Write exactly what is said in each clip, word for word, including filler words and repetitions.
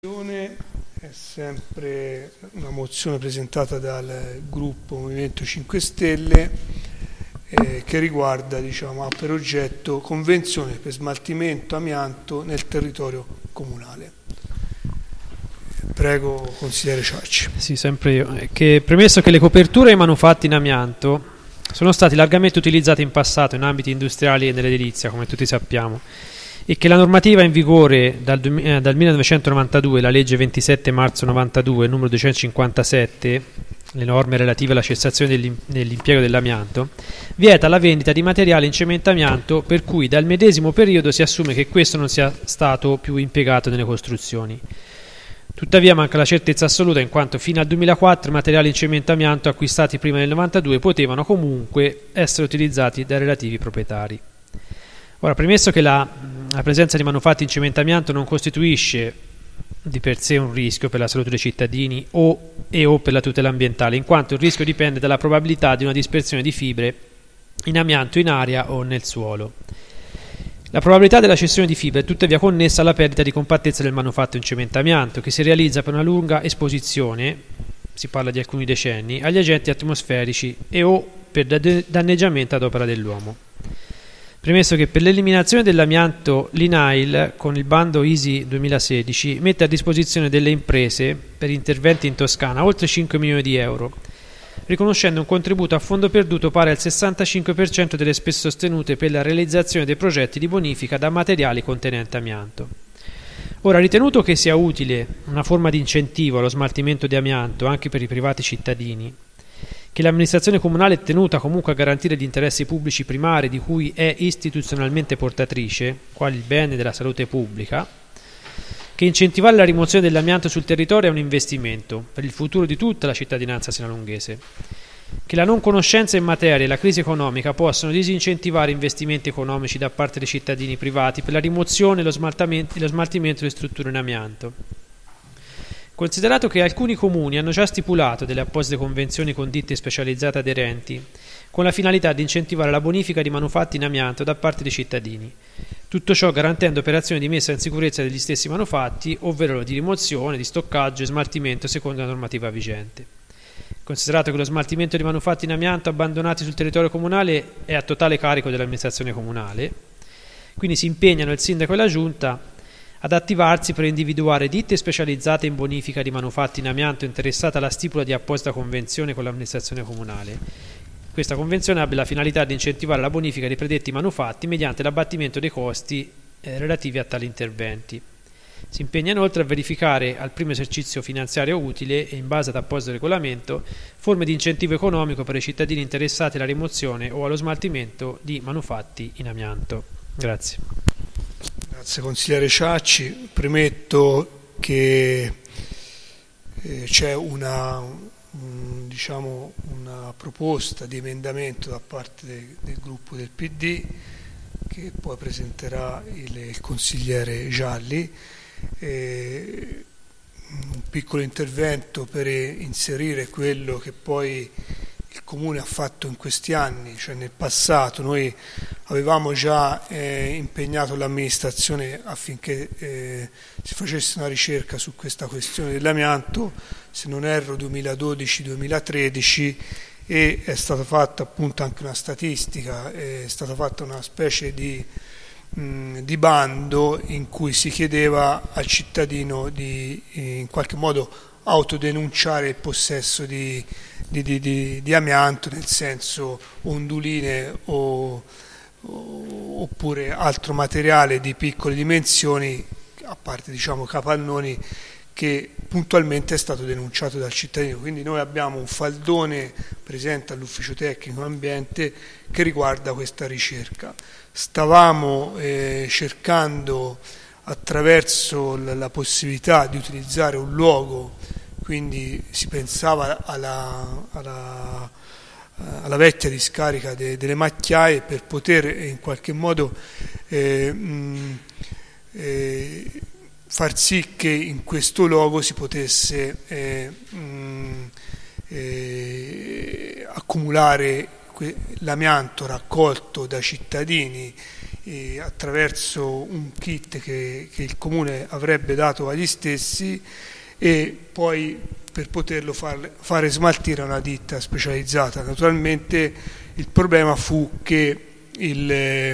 È sempre una mozione presentata dal gruppo Movimento cinque Stelle eh, che riguarda, diciamo, ha per oggetto convenzione per smaltimento amianto nel territorio comunale. Prego, consigliere Ciacci. Sì, sempre io. Che, premesso che le coperture ai manufatti in amianto sono stati largamente utilizzate in passato in ambiti industriali e nell'edilizia, come tutti sappiamo, e che la normativa in vigore dal, eh, dal millenovecentonovantadue, la legge ventisette marzo novantadue, numero duecentocinquantasette, le norme relative alla cessazione dell'impiego dell'amianto, vieta la vendita di materiale in cementamianto per cui dal medesimo periodo si assume che questo non sia stato più impiegato nelle costruzioni. Tuttavia manca la certezza assoluta, in quanto fino al duemilaquattro i materiali in cementamianto acquistati prima del novantadue potevano comunque essere utilizzati dai relativi proprietari. Ora, premesso che la, la presenza di manufatti in cementamianto non costituisce di per sé un rischio per la salute dei cittadini o, e o per la tutela ambientale, in quanto il rischio dipende dalla probabilità di una dispersione di fibre in amianto in aria o nel suolo. La probabilità della cessione di fibre è tuttavia connessa alla perdita di compattezza del manufatto in cementamianto, che si realizza per una lunga esposizione, si parla di alcuni decenni, agli agenti atmosferici e o per danneggiamento ad opera dell'uomo. Premesso che per l'eliminazione dell'amianto l'I N A I L, con il bando I S I duemilasedici, mette a disposizione delle imprese per interventi in Toscana oltre cinque milioni di euro, riconoscendo un contributo a fondo perduto pari al sessantacinque per cento delle spese sostenute per la realizzazione dei progetti di bonifica da materiali contenenti amianto. Ora, ritenuto che sia utile una forma di incentivo allo smaltimento di amianto anche per i privati cittadini, che l'amministrazione comunale è tenuta comunque a garantire gli interessi pubblici primari di cui è istituzionalmente portatrice, quali il bene della salute pubblica, che incentivare la rimozione dell'amianto sul territorio è un investimento per il futuro di tutta la cittadinanza sinalunghese, che la non conoscenza in materia e la crisi economica possono disincentivare investimenti economici da parte dei cittadini privati per la rimozione e lo smaltimento, lo smaltimento delle strutture in amianto. Considerato che alcuni comuni hanno già stipulato delle apposite convenzioni con ditte specializzate aderenti, con la finalità di incentivare la bonifica di manufatti in amianto da parte dei cittadini, tutto ciò garantendo operazioni di messa in sicurezza degli stessi manufatti, ovvero di rimozione, di stoccaggio e smaltimento secondo la normativa vigente. Considerato che lo smaltimento di manufatti in amianto abbandonati sul territorio comunale è a totale carico dell'amministrazione comunale, quindi si impegnano il sindaco e la giunta ad attivarsi per individuare ditte specializzate in bonifica di manufatti in amianto interessate alla stipula di apposita convenzione con l'amministrazione comunale. Questa convenzione abbia la finalità di incentivare la bonifica dei predetti manufatti mediante l'abbattimento dei costi eh, relativi a tali interventi. Si impegna inoltre a verificare al primo esercizio finanziario utile e in base ad apposito regolamento forme di incentivo economico per i cittadini interessati alla rimozione o allo smaltimento di manufatti in amianto. Grazie. Grazie consigliere Ciacci. Premetto che eh, c'è una, un, diciamo, una proposta di emendamento da parte de, del gruppo del P D che poi presenterà il, il consigliere Gialli. Eh, un piccolo intervento per inserire quello che poi il Comune ha fatto in questi anni, cioè nel passato noi avevamo già eh, impegnato l'amministrazione affinché eh, si facesse una ricerca su questa questione dell'amianto, se non erro duemiladodici duemilatredici, e è stata fatta appunto anche una statistica, è stata fatta una specie di, mh, di bando in cui si chiedeva al cittadino di eh, in qualche modo autodenunciare il possesso di Di, di, di, di amianto, nel senso onduline o, o, oppure altro materiale di piccole dimensioni, a parte diciamo capannoni, che puntualmente è stato denunciato dal cittadino. Quindi noi abbiamo un faldone presente all'ufficio tecnico ambiente che riguarda questa ricerca. Stavamo eh, cercando attraverso la, la possibilità di utilizzare un luogo, quindi si pensava alla, alla, alla vecchia discarica de, delle macchiaie per poter in qualche modo eh, mh, eh, far sì che in questo luogo si potesse eh, mh, eh, accumulare l'amianto raccolto da cittadini eh, attraverso un kit che, che il Comune avrebbe dato agli stessi, e poi per poterlo far, fare smaltire a una ditta specializzata. Naturalmente il problema fu che il,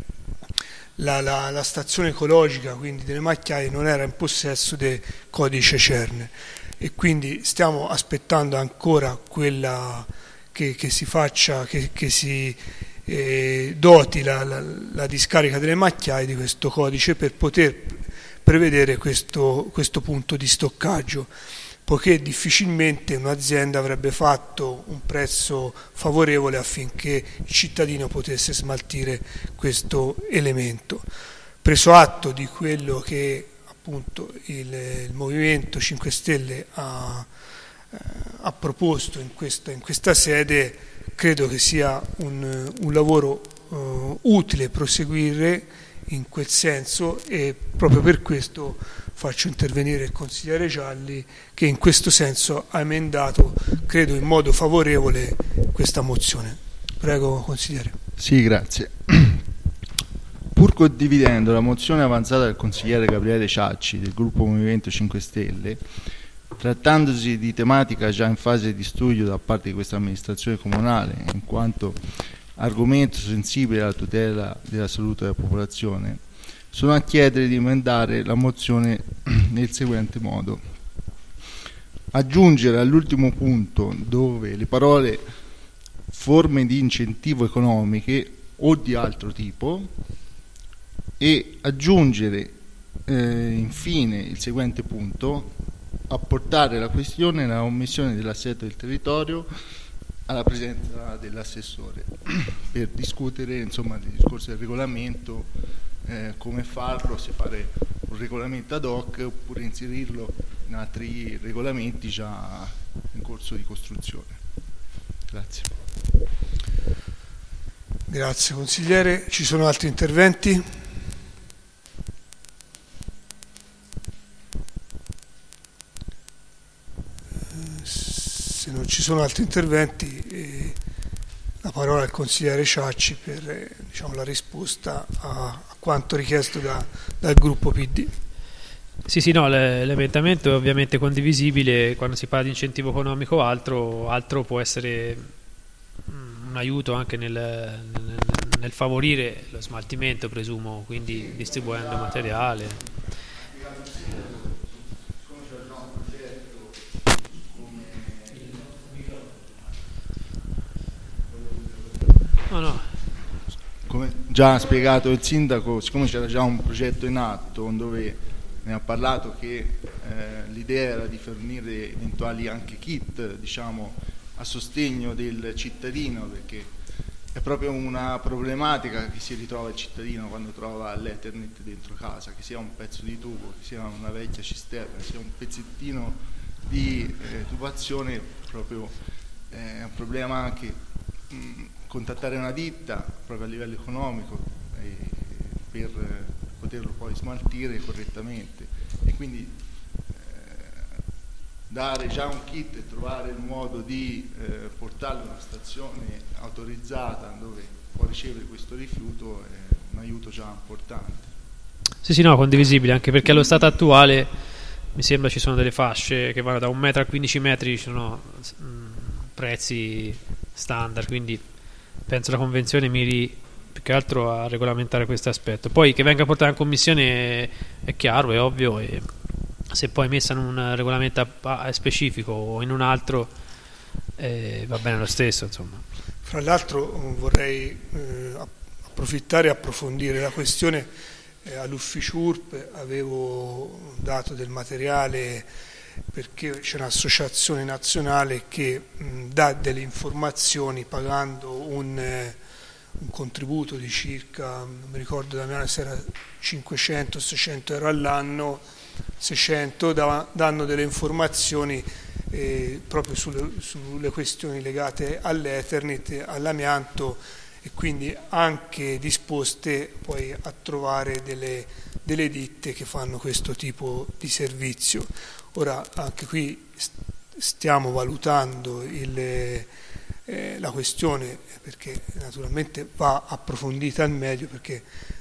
la, la, la stazione ecologica, quindi delle macchiaie, non era in possesso del codice CERN, e quindi stiamo aspettando ancora quella che, che si faccia, che, che si eh, doti la, la, la discarica delle macchiaie di questo codice per poter prevedere questo, questo punto di stoccaggio, poiché difficilmente un'azienda avrebbe fatto un prezzo favorevole affinché il cittadino potesse smaltire questo elemento. Preso atto di quello che appunto il, il Movimento cinque Stelle ha, eh, ha proposto in questa, in questa sede, credo che sia un, un lavoro eh, utile proseguire in quel senso, e proprio per questo faccio intervenire il consigliere Gialli, che in questo senso ha emendato, credo in modo favorevole, questa mozione. Prego, consigliere. Sì, grazie. Pur condividendo la mozione avanzata dal consigliere Gabriele Ciacci del gruppo Movimento cinque Stelle, trattandosi di tematica già in fase di studio da parte di questa amministrazione comunale, in quanto argomento sensibile alla tutela della salute della popolazione, sono a chiedere di emendare la mozione nel seguente modo: aggiungere all'ultimo punto, dove le parole forme di incentivo economiche o di altro tipo, e aggiungere eh, infine il seguente punto: apportare la questione nella commissione dell'assetto del territorio alla presenza dell'assessore per discutere, insomma, del discorso del regolamento, eh, come farlo, se fare un regolamento ad hoc oppure inserirlo in altri regolamenti già in corso di costruzione. Grazie. Grazie consigliere. Ci sono altri interventi? Se non ci sono altri interventi, eh, la parola al consigliere Ciacci per eh, diciamo, la risposta a, a quanto richiesto da, dal gruppo P D. Sì, sì, no, l'emendamento è ovviamente condivisibile. Quando si parla di incentivo economico o altro, altro può essere un aiuto anche nel, nel, nel favorire lo smaltimento, presumo, quindi distribuendo materiale. No, no. Come già ha spiegato il sindaco, siccome c'era già un progetto in atto dove ne ha parlato che eh, l'idea era di fornire eventuali anche kit, diciamo, a sostegno del cittadino, perché è proprio una problematica che si ritrova il cittadino quando trova l'Ethernet dentro casa, che sia un pezzo di tubo, che sia una vecchia cisterna, che sia un pezzettino di eh, tubazione, proprio eh, è un problema anche mh, contattare una ditta proprio a livello economico eh, per eh, poterlo poi smaltire correttamente, e quindi eh, dare già un kit e trovare il modo di eh, portarlo a una stazione autorizzata dove può ricevere questo rifiuto è un aiuto già importante. Sì, sì, no, condivisibile, anche perché allo stato attuale mi sembra ci sono delle fasce che vanno da un metro a quindici metri, ci sono mh, prezzi standard, quindi penso la convenzione miri più che altro a regolamentare questo aspetto. Poi che venga portata in commissione è, è chiaro, è ovvio, e se poi messa in un regolamento specifico o in un altro eh, va bene lo stesso, insomma. Fra l'altro vorrei eh, approfittare e approfondire la questione. eh, all'ufficio U R P avevo dato del materiale, perché c'è un'associazione nazionale che mh, dà delle informazioni pagando un, eh, un contributo di circa, non mi ricordo da me se era cinquecento seicento euro all'anno, seicento, da, danno delle informazioni eh, proprio sulle, sulle questioni legate all'Ethernet, all'amianto, e quindi anche disposte poi a trovare delle, delle ditte che fanno questo tipo di servizio. Ora anche qui stiamo valutando il, eh, la questione, perché naturalmente va approfondita al meglio, perché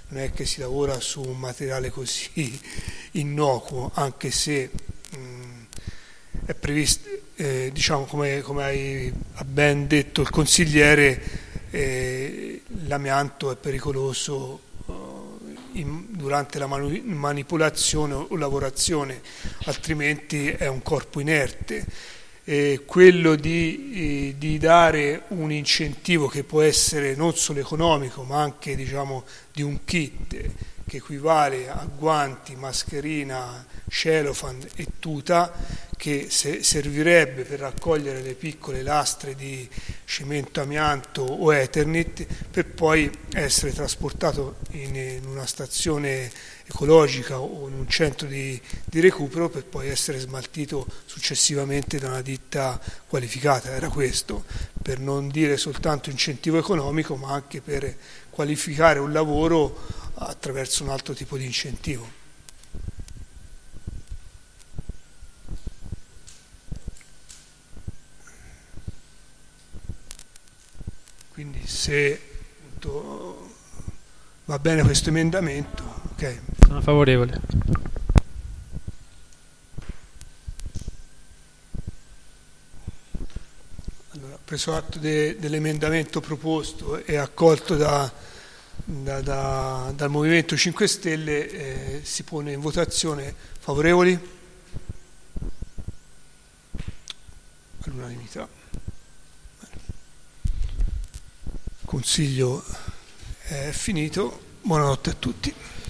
non è che si lavora su un materiale così innocuo, anche se mh, è previsto, eh, diciamo come, come hai, ha ben detto il consigliere, eh, l'amianto è pericoloso eh, in, durante la manu- manipolazione o lavorazione, altrimenti è un corpo inerte. Eh, quello di, eh, di dare un incentivo che può essere non solo economico ma anche, diciamo, di un kit che equivale a guanti, mascherina, cellophane e tuta, che se servirebbe per raccogliere le piccole lastre di cemento amianto o Eternit per poi essere trasportato in, in una stazione ecologica o in un centro di, di recupero per poi essere smaltito successivamente da una ditta qualificata. Era questo, per non dire soltanto incentivo economico ma anche per qualificare un lavoro attraverso un altro tipo di incentivo. Quindi se appunto, va bene questo emendamento, ok. Sono favorevole. Allora, preso atto de, dell'emendamento proposto e accolto da, da, da, dal Movimento cinque Stelle, eh, si pone in votazione. Favorevoli? All'unanimità. Il Consiglio è finito. Buonanotte a tutti.